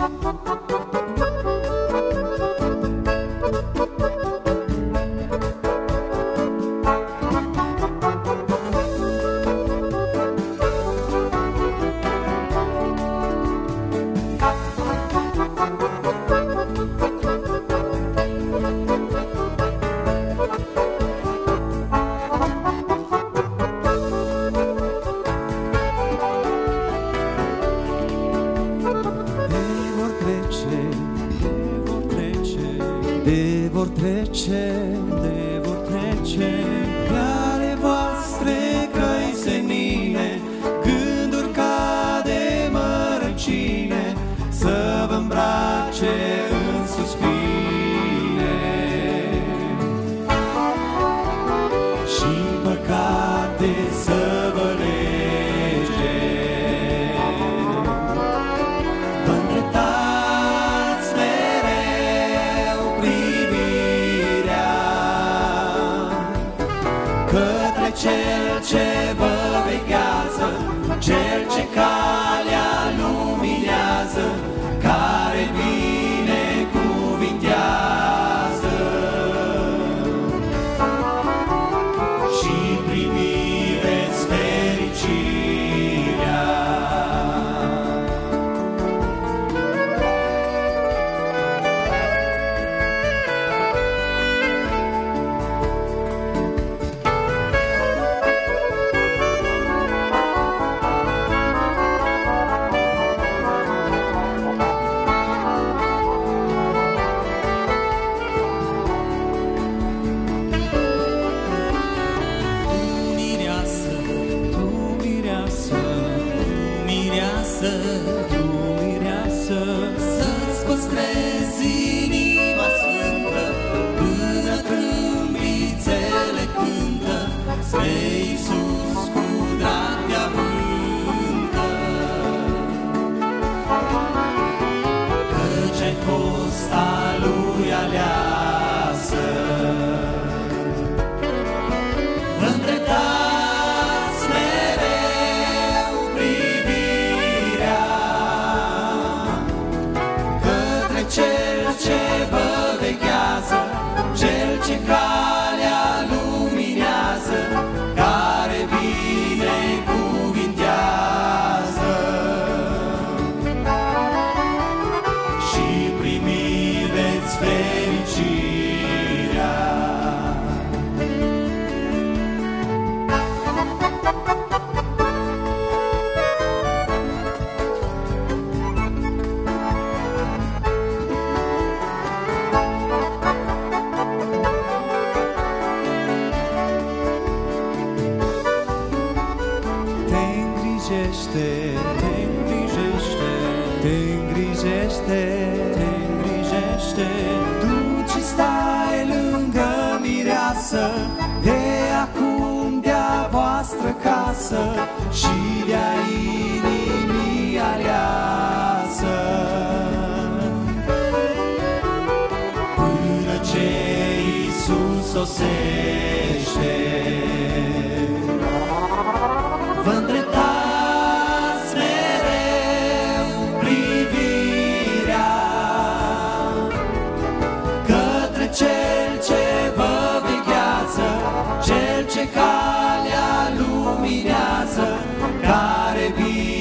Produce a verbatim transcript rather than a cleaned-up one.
De vor trece, de vor trece pe ale voastre căi senine, gânduri ca de mărăcine, să vă îmbrace în suspine. Și păcate să vă lege, vă îndreptați mereu privirea către Cel ce vă veghează, Cel ce calea luminează, care binecuvintează. Și primiți fericirea. Tu, mireasă, să-ți păstrezi inima sfântă până trâmbițele cântă spre Iisus cu drag te avântă. Căci ai fost a Lui aleasă. Vă îndreptați mereu privirea către Cel ce vă veghează, Cel ce calea luminează, care binecuvintează. Și primi veți fericirea. Te îngrijește, te îngrijește, te îngrijește, te îngrijește. Tu ce stai lângă mireasă, de acum de-a voastră casă și de-a inimii aleasă. Până ce Iisus sosește, vă îndreptați mereu privirea către Cel ce vă veghează, Cel ce calea luminează, care vine